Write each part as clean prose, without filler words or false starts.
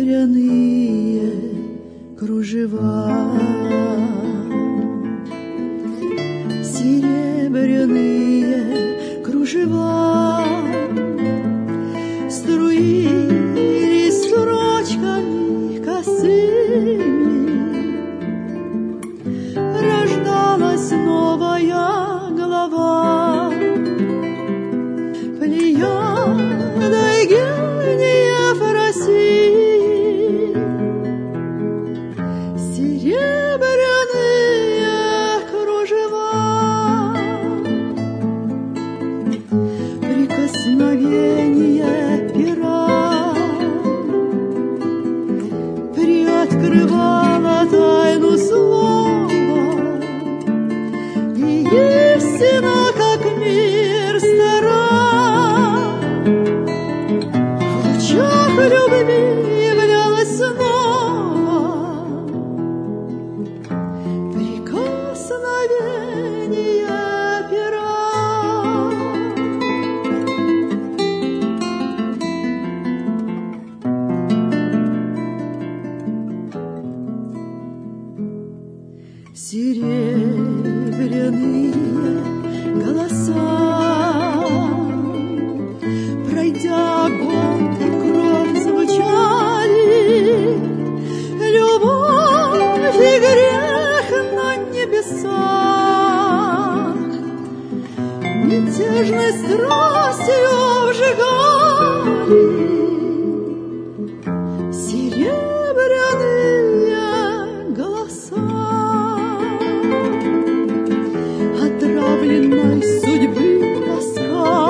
серебряные кружева, серебряные кружева струились строчками косыми, рождалась новая глава, плеядой гениев России, серебряные кружева, прикосновение пера приоткрывало тайну слова, и истина, как мир стара, в лучах любви являлась снова, прикосновение пера. Серебряные голоса, пройдя год и кровь, звучали, любовь и грех на небесах мятежной страстью вжигали. Серебряные голоса отравленной судьбы тоска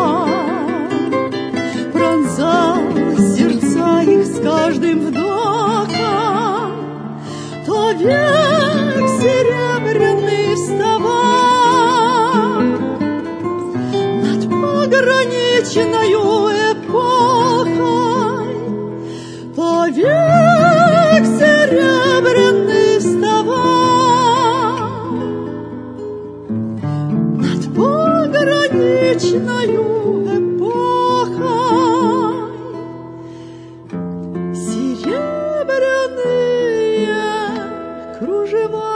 пронзала сердца их с каждым вдохом. То век серебряный вставал над пограничною эпохой, то век серебряный вставал над пограничною эпохой, серебряные кружева.